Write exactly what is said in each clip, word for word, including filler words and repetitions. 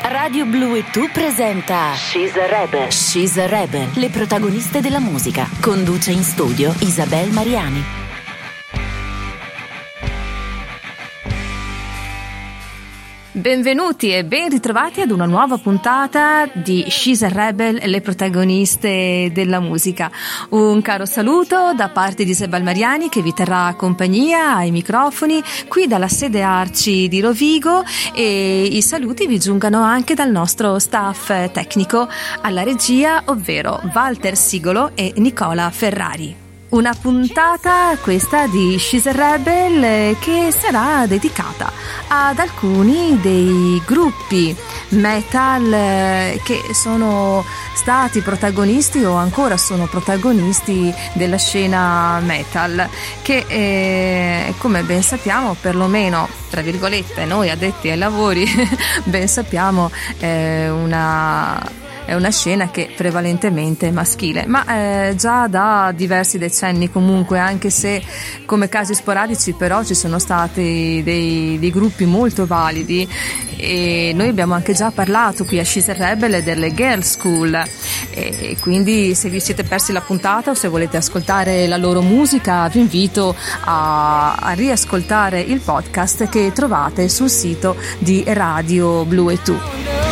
Radio Blu e Tu presenta She's a Rebel. She's a Rebel, le protagoniste della musica. Conduce in studio Isabel Mariani. Benvenuti e ben ritrovati ad una nuova puntata di She's a Rebel, le protagoniste della musica. Un caro saluto da parte di Isabel Mariani che vi terrà compagnia ai microfoni qui dalla sede Arci di Rovigo, e i saluti vi giungano anche dal nostro staff tecnico alla regia, ovvero Walter Sigolo e Nicola Ferrari. Una puntata questa di She's a Rebel che sarà dedicata ad alcuni dei gruppi metal che sono stati protagonisti o ancora sono protagonisti della scena metal, che eh, come ben sappiamo, perlomeno tra virgolette noi addetti ai lavori ben sappiamo, è una È una scena che prevalentemente è maschile, ma eh, già da diversi decenni comunque, anche se come casi sporadici, però ci sono stati dei, dei gruppi molto validi, e noi abbiamo anche già parlato qui a She's a Rebel delle Girl School, e quindi se vi siete persi la puntata o se volete ascoltare la loro musica vi invito a, a riascoltare il podcast che trovate sul sito di Radio Blu e Tu.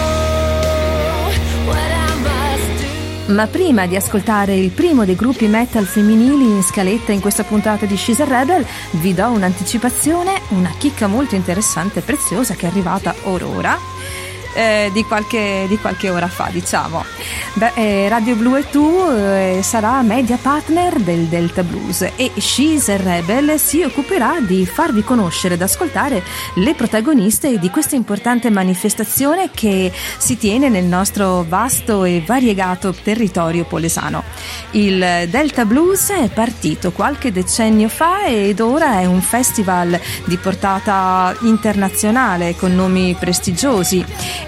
Ma prima di ascoltare il primo dei gruppi metal femminili in scaletta in questa puntata di She's a Rebel, vi do un'anticipazione, una chicca molto interessante e preziosa che è arrivata orora. Eh, di qualche di qualche ora fa, diciamo. Beh, eh, Radio Blu e Tu eh, sarà media partner del Delta Blues, e She's a Rebel si occuperà di farvi conoscere ed ascoltare le protagoniste di questa importante manifestazione che si tiene nel nostro vasto e variegato territorio polesano. Il Delta Blues è partito qualche decennio fa ed ora è un festival di portata internazionale con nomi prestigiosi,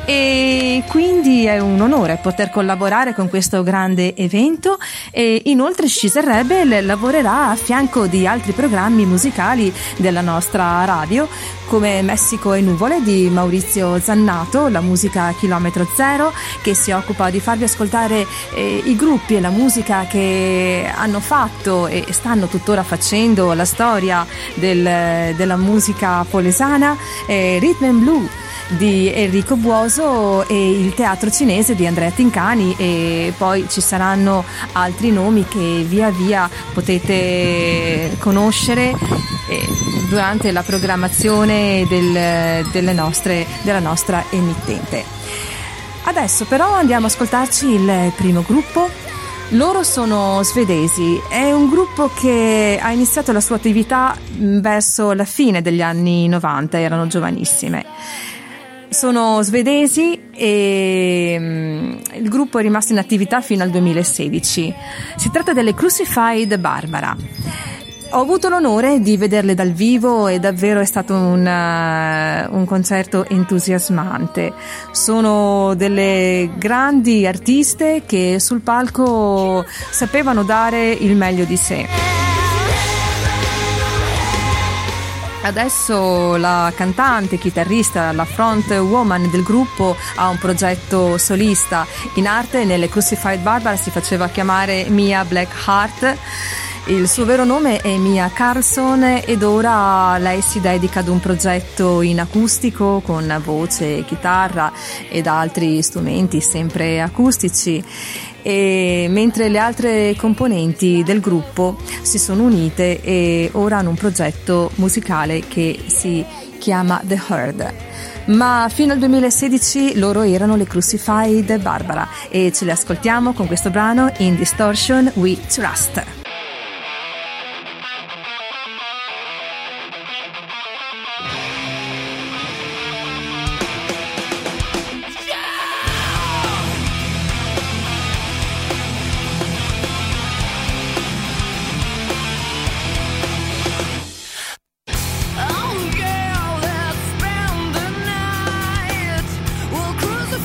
e quindi è un onore poter collaborare con questo grande evento. E inoltre She's a Rebel lavorerà a fianco di altri programmi musicali della nostra radio, come Messico e Nuvole di Maurizio Zannato, la musica a chilometro zero, che si occupa di farvi ascoltare eh, i gruppi e la musica che hanno fatto e stanno tuttora facendo la storia del, della musica polesana, eh, Rhythm and Blue di Enrico Buoso e il teatro cinese di Andrea Tincani, e poi ci saranno altri nomi che via via potete conoscere eh, durante la programmazione del, delle nostre, della nostra emittente. Adesso però andiamo ad ascoltarci il primo gruppo. Loro sono svedesi, è un gruppo che ha iniziato la sua attività verso la fine degli anni novanta, erano giovanissime. Sono svedesi e um, il gruppo è rimasto in attività fino al duemilasedici. Si tratta delle Crucified Barbara. Ho avuto l'onore di vederle dal vivo e davvero è stato un, uh, un concerto entusiasmante. Sono delle grandi artiste che sul palco sapevano dare il meglio di sé. Adesso la cantante, chitarrista, la front woman del gruppo ha un progetto solista. In arte nelle Crucified Barbara si faceva chiamare Mia Blackheart. Il suo vero nome è Mia Carlson ed ora lei si dedica ad un progetto in acustico con voce, chitarra ed altri strumenti sempre acustici. E mentre le altre componenti del gruppo si sono unite e ora hanno un progetto musicale che si chiama The Herd. Ma fino al duemilasedici loro erano le Crucified Barbara e ce le ascoltiamo con questo brano In Distortion We Trust.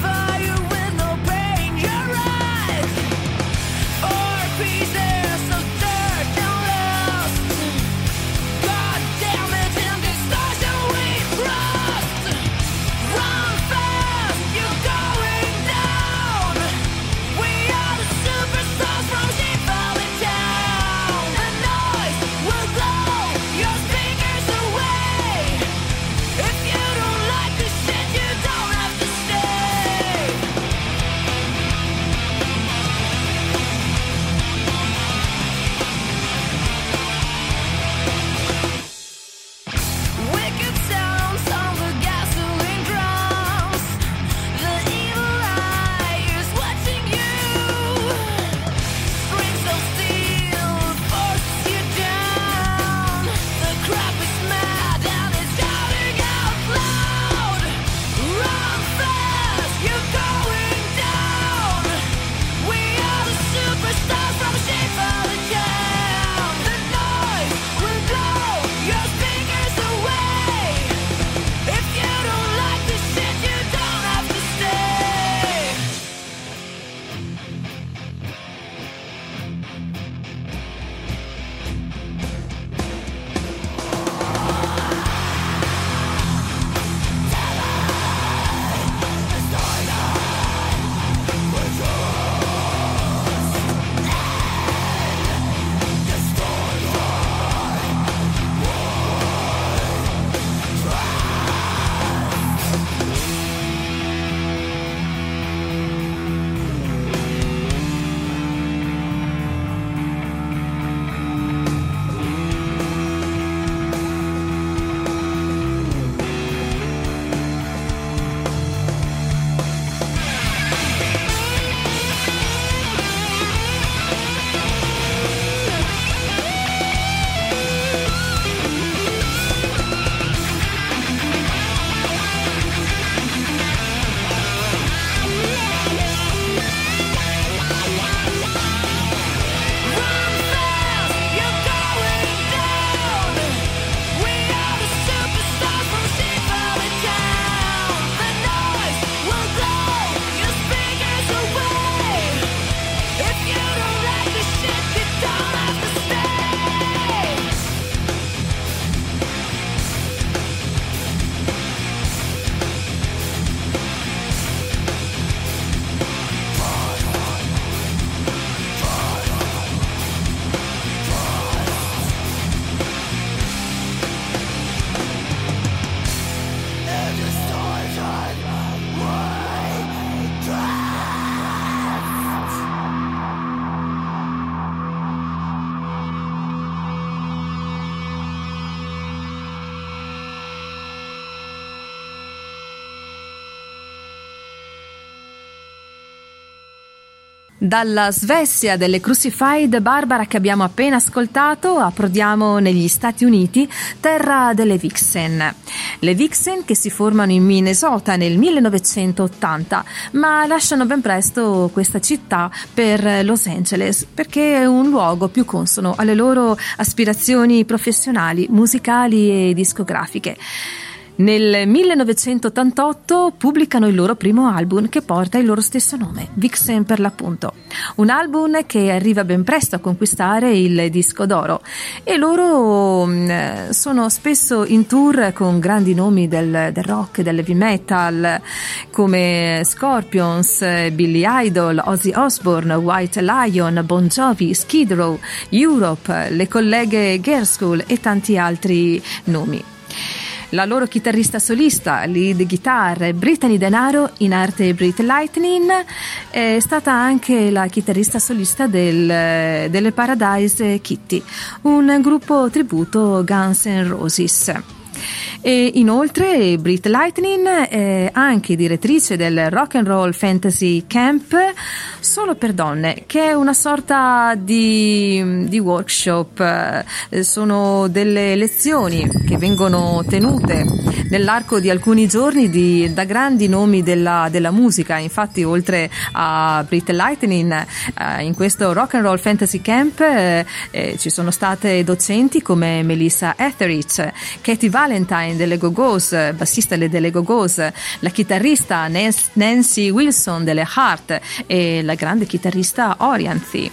Pieces of Dalla Svezia delle Crucified Barbara che abbiamo appena ascoltato, approdiamo negli Stati Uniti, terra delle Vixen. Le Vixen che si formano in Minnesota nel millenovecentottanta, ma lasciano ben presto questa città per Los Angeles perché è un luogo più consono alle loro aspirazioni professionali, musicali e discografiche. Nel millenovecentottantotto pubblicano il loro primo album che porta il loro stesso nome, Vixen per l'appunto. Un album che arriva ben presto a conquistare il disco d'oro e loro mh, sono spesso in tour con grandi nomi del, del rock e dell'heavy metal come Scorpions, Billy Idol, Ozzy Osbourne, White Lion, Bon Jovi, Skid Row, Europe, le colleghe Girlschool e tanti altri nomi. La loro chitarrista solista, lead guitar, Brittany Denaro, in arte Brit Lightning, è stata anche la chitarrista solista del, delle Paradise Kitty, un gruppo tributo Guns N' Roses. E inoltre Brit Lightning è anche direttrice del Rock and Roll Fantasy Camp Solo per Donne, che è una sorta di, di workshop. Sono delle lezioni che vengono tenute nell'arco di alcuni giorni di, da grandi nomi della, della musica. Infatti, oltre a Brit Lightning, eh, in questo Rock and Roll Fantasy Camp eh, eh, ci sono state docenti come Melissa Etheridge, Katie Valentine delle Go-Go's, bassista delle Go-Go's, la chitarrista Nancy Wilson delle Heart e la grande chitarrista Orianthi.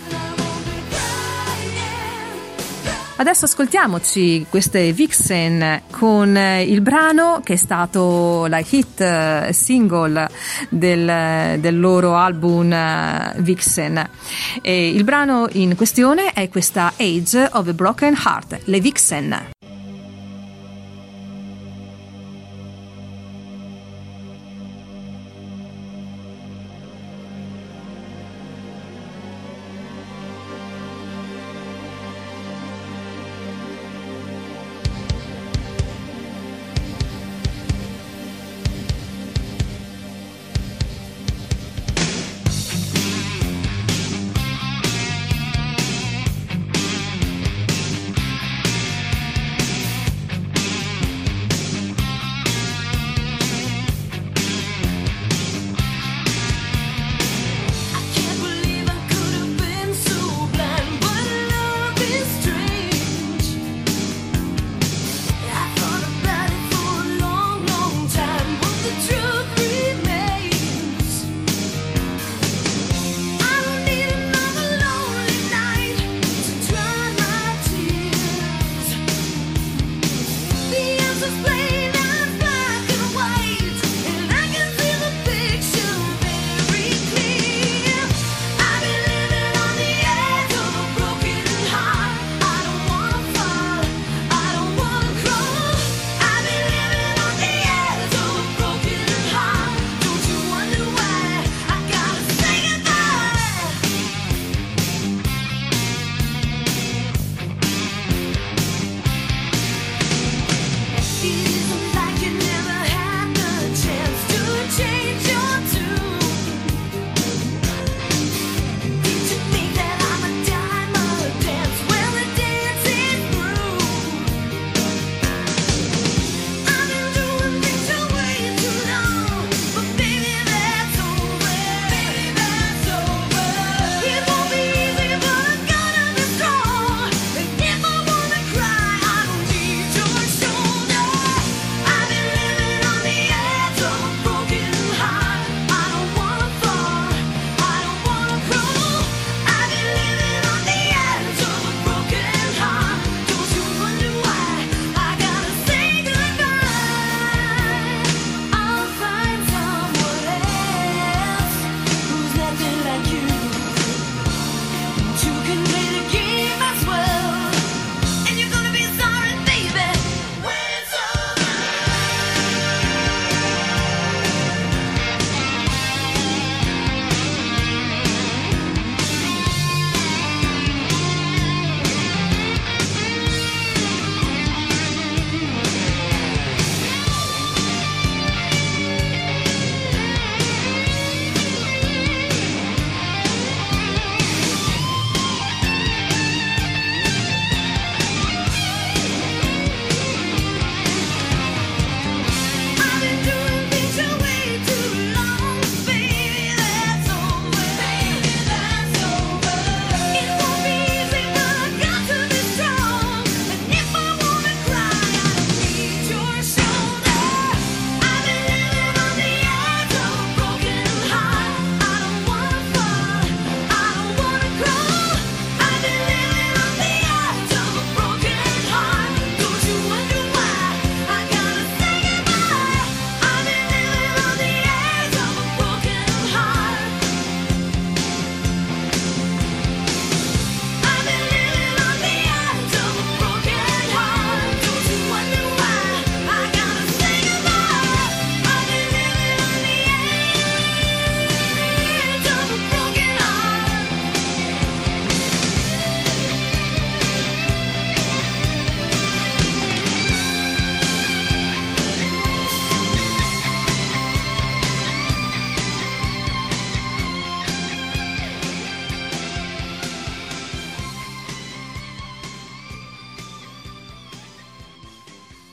Adesso ascoltiamoci queste Vixen con il brano che è stato la hit single del, del loro album Vixen. E il brano in questione è questa Age of a Broken Heart, le Vixen.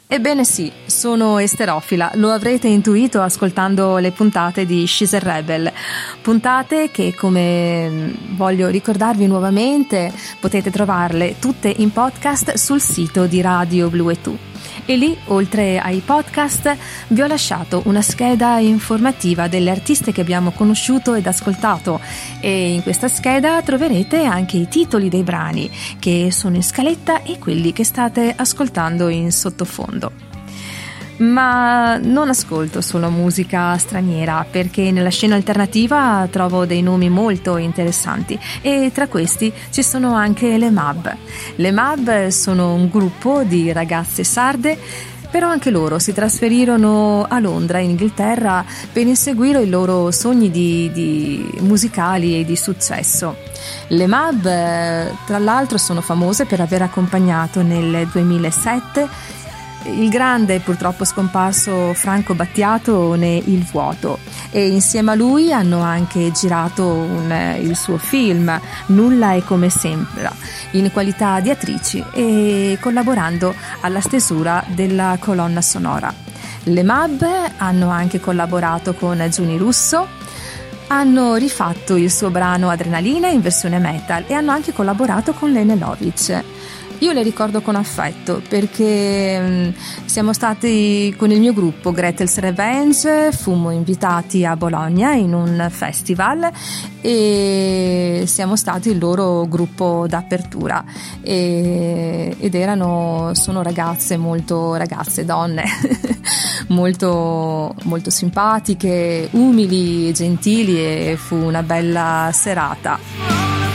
Ebbene sì, sono esterofila, lo avrete intuito ascoltando le puntate di She's a Rebel, puntate che, come voglio ricordarvi nuovamente, potete trovarle tutte in podcast sul sito di Radio Blu e Tu. E lì, oltre ai podcast, vi ho lasciato una scheda informativa delle artiste che abbiamo conosciuto ed ascoltato, e in questa scheda troverete anche i titoli dei brani che sono in scaletta e quelli che state ascoltando in sottofondo. Ma non ascolto solo musica straniera, perché nella scena alternativa trovo dei nomi molto interessanti, e tra questi ci sono anche le Mab. Le Mab sono un gruppo di ragazze sarde, però anche loro si trasferirono a Londra, in Inghilterra, per inseguire i loro sogni di, di musicali e di successo. Le Mab, tra l'altro, sono famose per aver accompagnato nel duemilasette il grande e purtroppo scomparso Franco Battiato ne Il vuoto, e insieme a lui hanno anche girato un, il suo film Nulla è come sembra, in qualità di attrici e collaborando alla stesura della colonna sonora. Le Mab hanno anche collaborato con Giuni Russo, hanno rifatto il suo brano Adrenalina in versione metal e hanno anche collaborato con Lene Lovitch. Io le ricordo con affetto perché mh, siamo stati con il mio gruppo Gretel's Revenge, fummo invitati a Bologna in un festival e siamo stati il loro gruppo d'apertura, e, ed erano, sono ragazze molto, ragazze, donne, molto, molto simpatiche, umili, gentili, e fu una bella serata.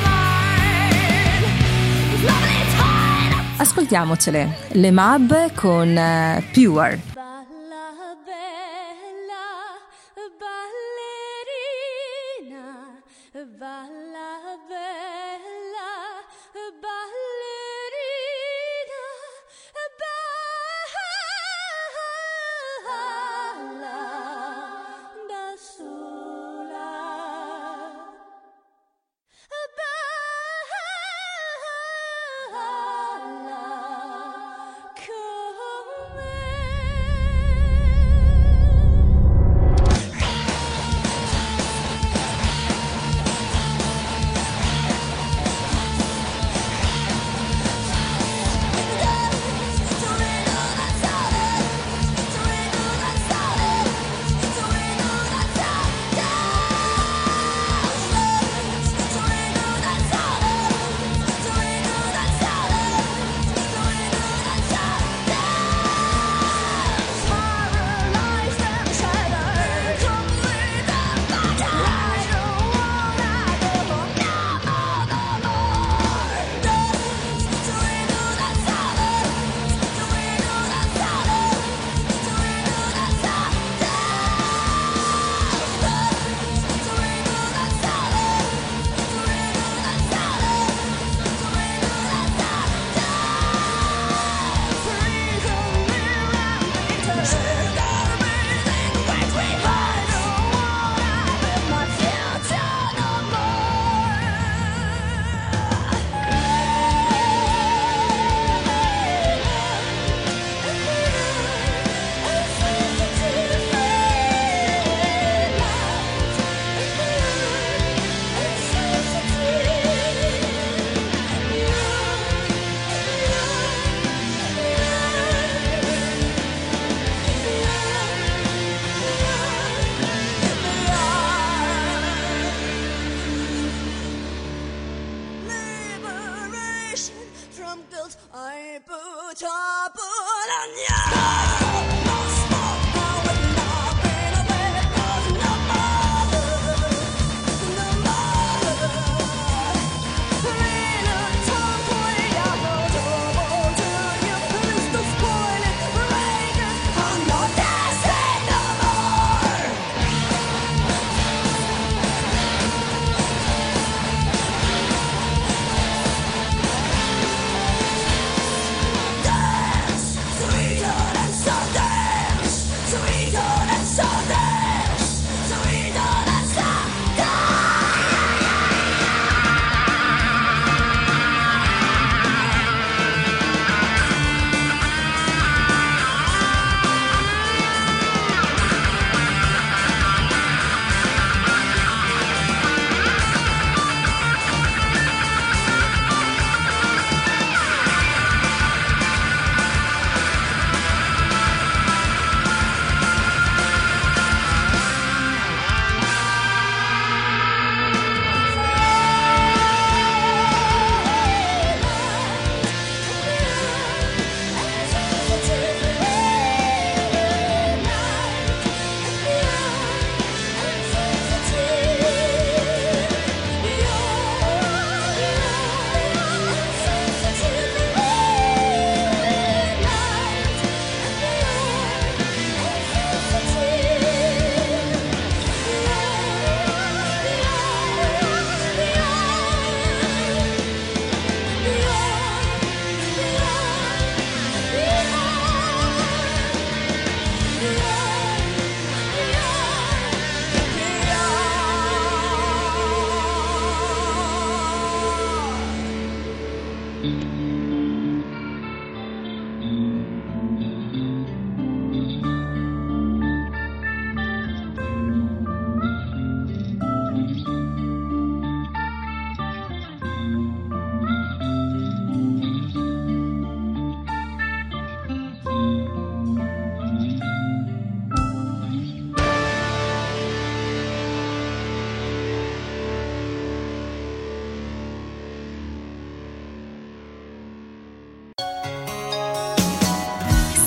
Ascoltiamocele, le Mab con uh, Pure. Balla bella ballerina, balla bella ballerina, balla da sola.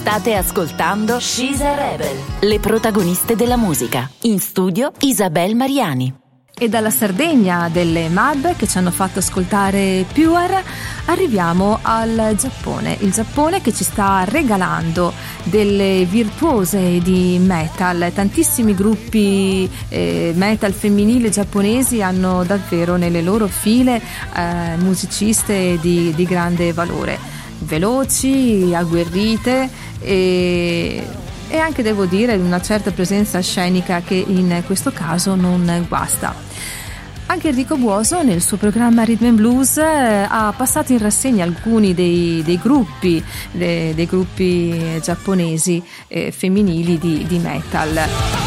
State ascoltando She's a Rebel, le protagoniste della musica. In studio Isabel Mariani. E dalla Sardegna delle Mab, che ci hanno fatto ascoltare Pure, arriviamo al Giappone. Il Giappone che ci sta regalando delle virtuose di metal. Tantissimi gruppi eh, metal femminili giapponesi hanno davvero nelle loro file eh, musiciste di, di grande valore. Veloci, agguerrite e... e anche, devo dire, una certa presenza scenica che in questo caso non guasta. Anche Enrico Buoso nel suo programma Rhythm and Blues ha passato in rassegna alcuni dei, dei gruppi dei, dei gruppi giapponesi eh, femminili di, di metal.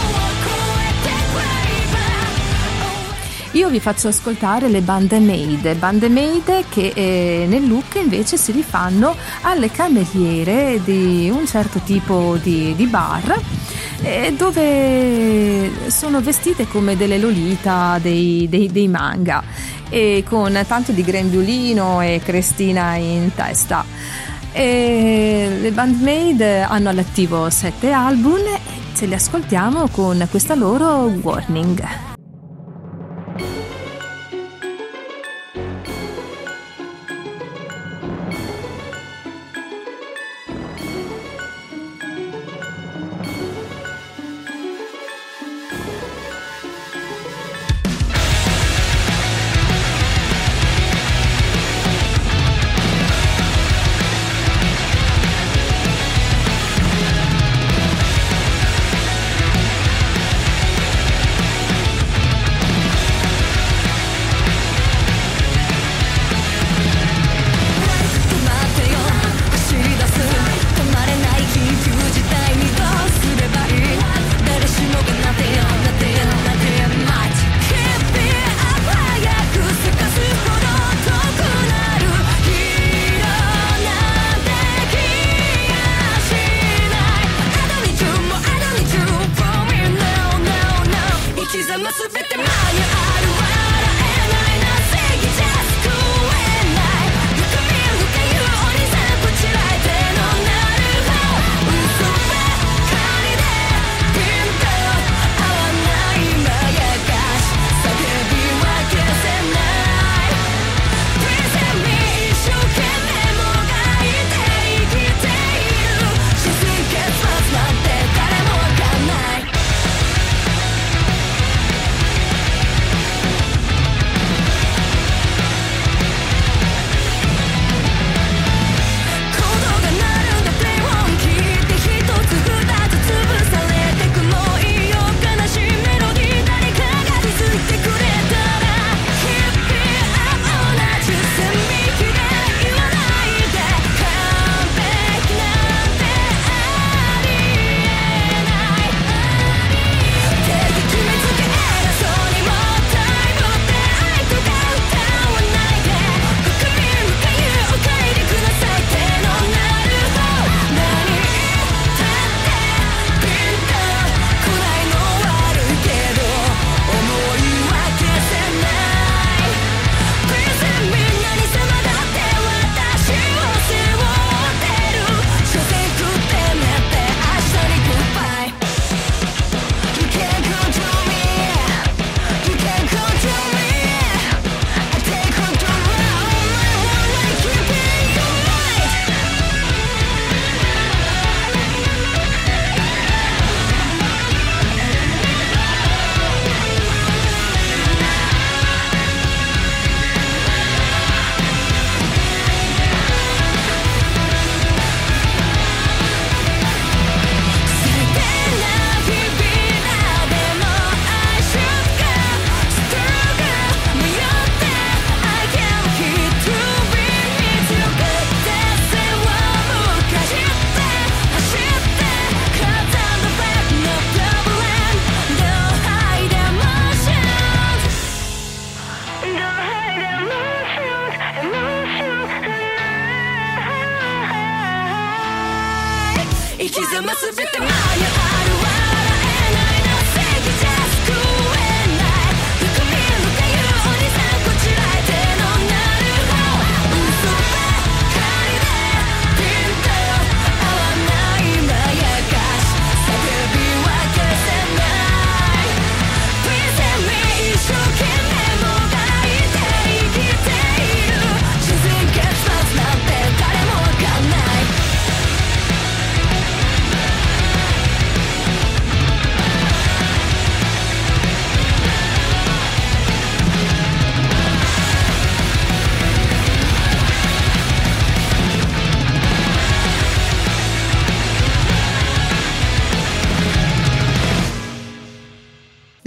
Io vi faccio ascoltare le bande maid, bande maid che eh, nel look invece si rifanno alle cameriere di un certo tipo di, di bar, eh, dove sono vestite come delle Lolita dei, dei, dei manga, e con tanto di grembiulino e crestina in testa. E le band maid hanno all'attivo sette album e ce li ascoltiamo con questa loro Warning.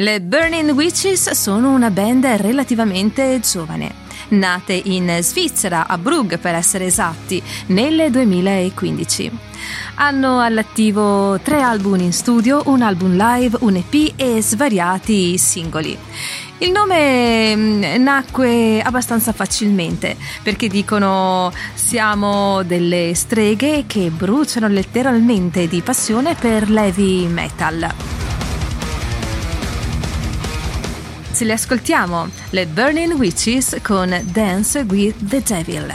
Le Burning Witches sono una band relativamente giovane, nate in Svizzera, a Brugg per essere esatti, nel duemilaquindici. Hanno all'attivo tre album in studio, un album live, un E P e svariati singoli. Il nome nacque abbastanza facilmente perché dicono siamo delle streghe che bruciano letteralmente di passione per l'heavy metal. Ce le ascoltiamo, le Burning Witches con Dance with the Devil.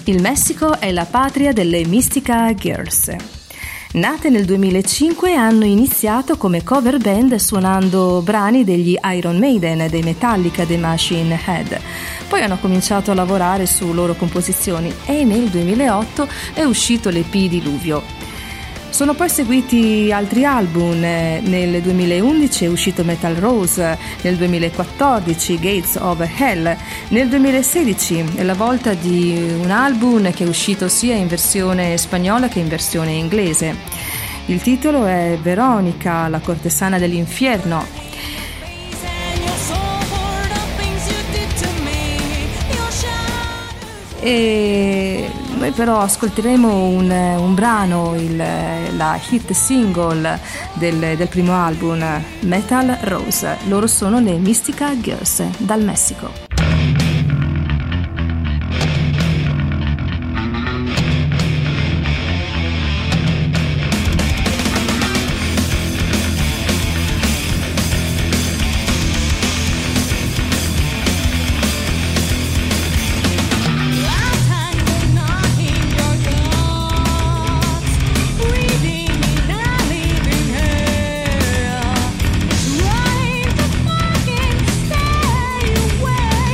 Il Messico è la patria delle Mystica Girls. Nate nel duemilacinque, hanno iniziato come cover band suonando brani degli Iron Maiden, dei Metallica, dei Machine Head. Poi hanno cominciato a lavorare su loro composizioni e nel duemilaotto è uscito l'E P Diluvio. Sono poi seguiti altri album. Nel duemilaundici è uscito Metal Rose, nel duemilaquattordici Gates of Hell, nel duemilasedici è la volta di un album che è uscito sia in versione spagnola che in versione inglese. Il titolo è Veronica, la cortesana dell'inferno. E noi però ascolteremo un, un brano, il, la hit single del, del primo album, Metal Rose. Loro sono le Mystica Girls dal Messico. Where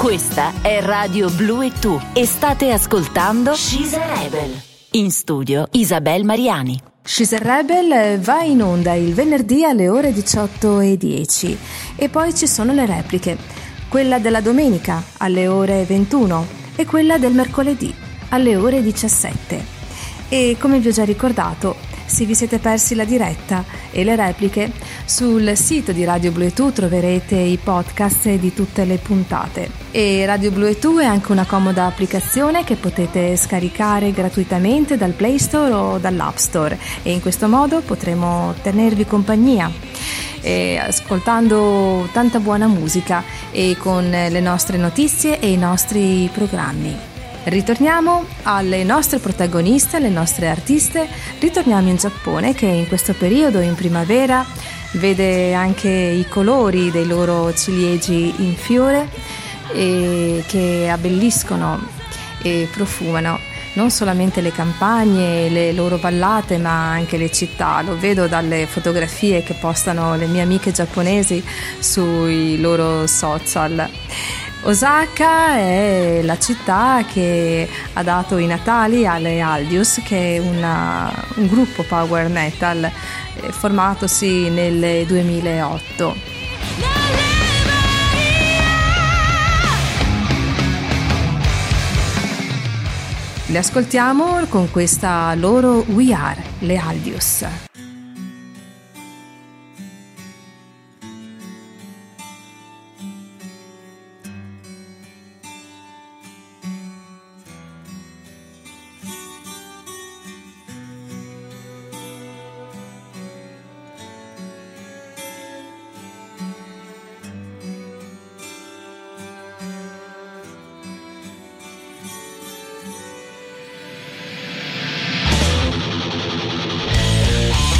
Questa è Radio Blu e Tu e state ascoltando She's a Rebel. In studio Isabel Mariani. She's a Rebel va in onda il venerdì alle ore diciotto e dieci e poi ci sono le repliche, quella della domenica alle ore ventuno e quella del mercoledì alle ore diciassette. E come vi ho già ricordato, se vi siete persi la diretta e le repliche, sul sito di Radio Blu e Tu troverete i podcast di tutte le puntate. E Radio Blu e Tu è anche una comoda applicazione che potete scaricare gratuitamente dal Play Store o dall'App Store e in questo modo potremo tenervi compagnia e ascoltando tanta buona musica e con le nostre notizie e i nostri programmi. Ritorniamo alle nostre protagoniste, alle nostre artiste, ritorniamo in Giappone che in questo periodo, in primavera, vede anche i colori dei loro ciliegi in fiore e che abbelliscono e profumano non solamente le campagne, le loro vallate, ma anche le città. Lo vedo dalle fotografie che postano le mie amiche giapponesi sui loro social. Osaka è la città che ha dato i natali alle Aldius, che è una, un gruppo power metal eh, formatosi nel duemilaotto. Le ascoltiamo con questa loro We Are, le Aldius. We'll be right back.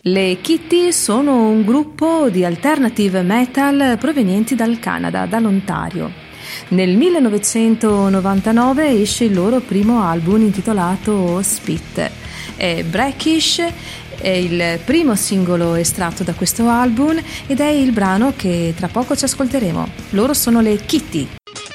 Le Kitty sono un gruppo di alternative metal provenienti dal Canada, dall'Ontario. Nel millenovecentonovantanove esce il loro primo album intitolato Spit. È Brackish, è il primo singolo estratto da questo album ed è il brano che tra poco ci ascolteremo. Loro sono le Kitty.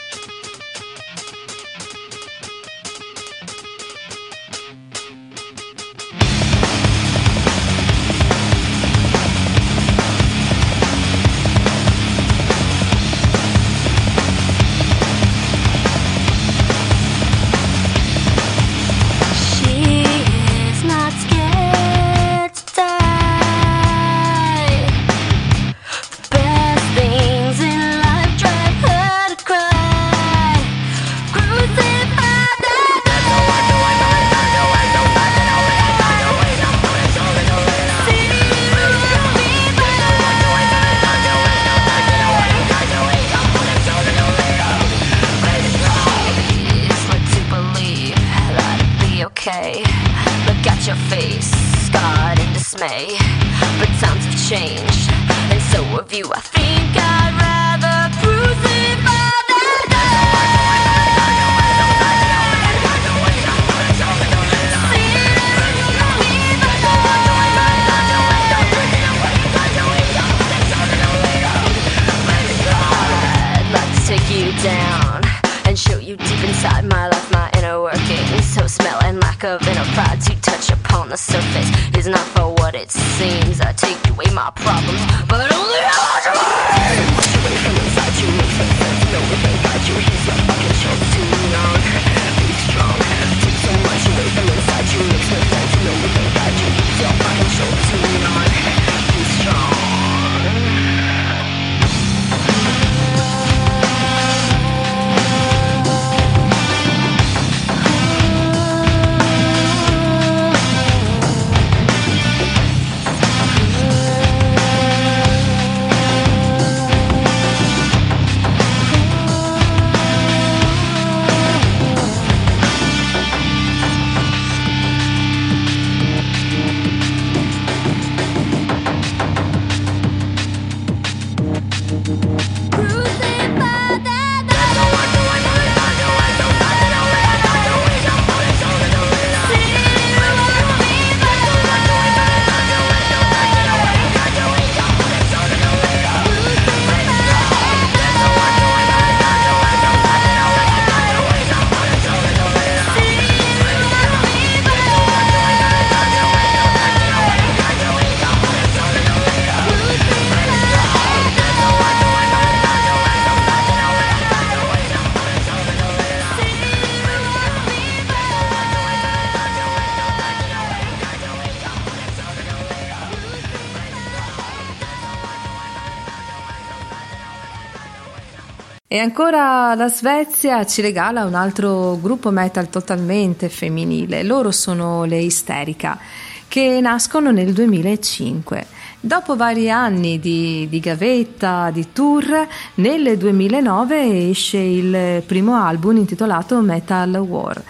E ancora la Svezia ci regala un altro gruppo metal totalmente femminile. Loro sono le Hysterica, che nascono nel duemilacinque. Dopo vari anni di, di gavetta, di tour, nel duemilanove esce il primo album intitolato Metal War.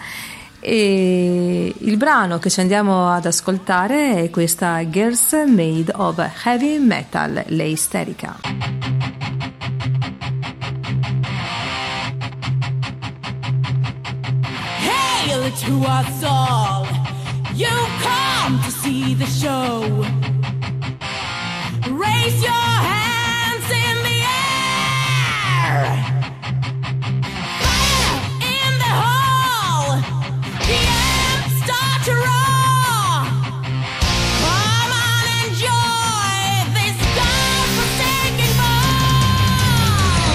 E il brano che ci andiamo ad ascoltare è questa Girls Made of Heavy Metal, le Hysterica. To us all, you come to see the show. Raise your hands in the air. Fire in the hall. The amps start to roar. Come on, enjoy this God-forsaken ball.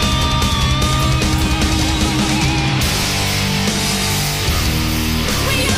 We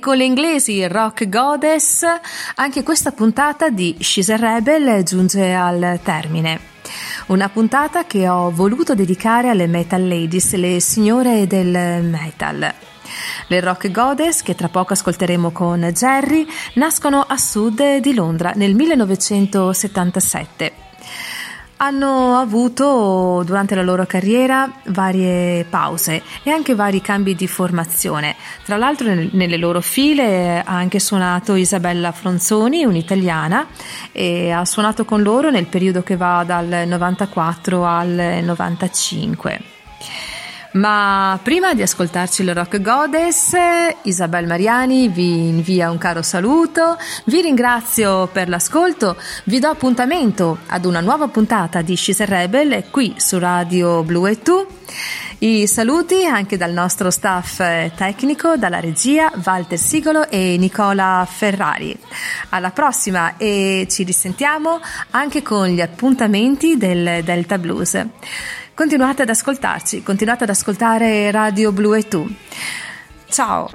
con le inglesi Rock Goddess, anche questa puntata di She's a Rebel giunge al termine. Una puntata che ho voluto dedicare alle metal ladies, le signore del metal. Le Rock Goddess, che tra poco ascolteremo con Jerry, nascono a sud di Londra nel millenovecentosettantasette. Hanno avuto durante la loro carriera varie pause e anche vari cambi di formazione. Tra l'altro nelle loro file ha anche suonato Isabella Fronzoni, un'italiana, e ha suonato con loro nel periodo che va dal novantaquattro al novantacinque. Ma prima di ascoltarci le Rock Goddess, Isabel Mariani vi invia un caro saluto, vi ringrazio per l'ascolto, vi do appuntamento ad una nuova puntata di She's a Rebel qui su Radio Blue e Tu. I saluti anche dal nostro staff tecnico, dalla regia Walter Sigolo e Nicola Ferrari. Alla prossima e ci risentiamo anche con gli appuntamenti del Delta Blues. Continuate ad ascoltarci, continuate ad ascoltare Radio Blue e Tu. Ciao!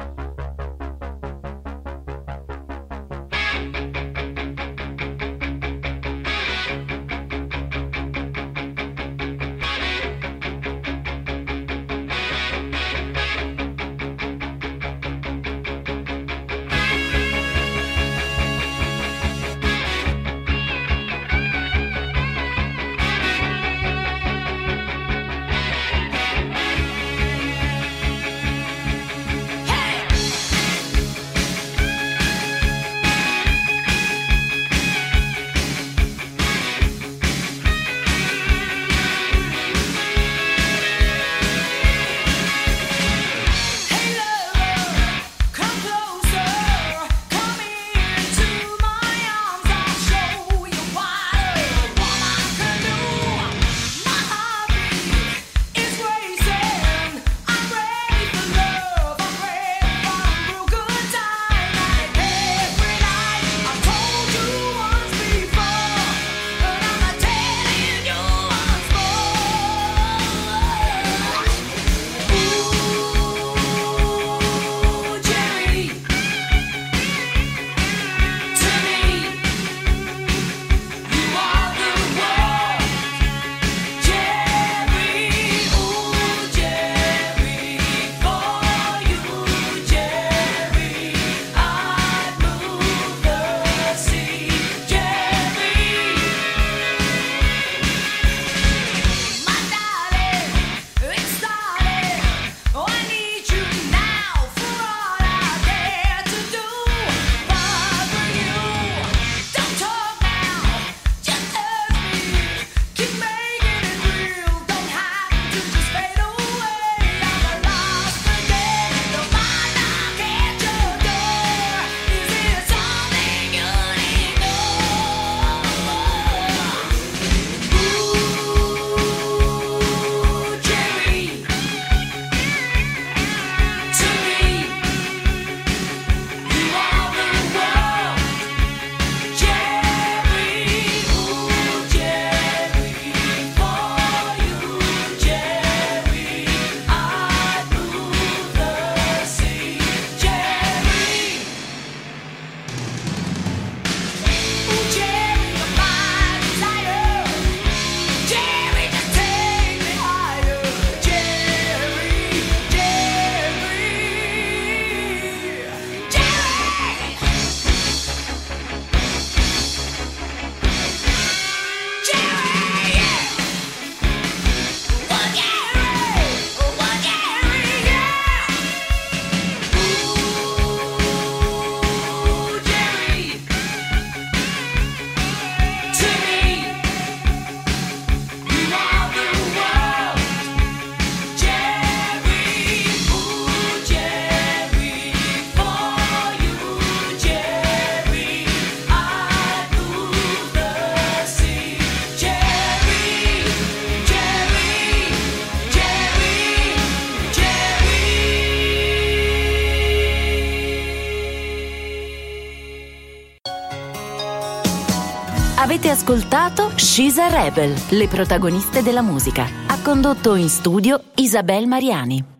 Avete ascoltato She's a Rebel, le protagoniste della musica. Ha condotto in studio Isabel Mariani.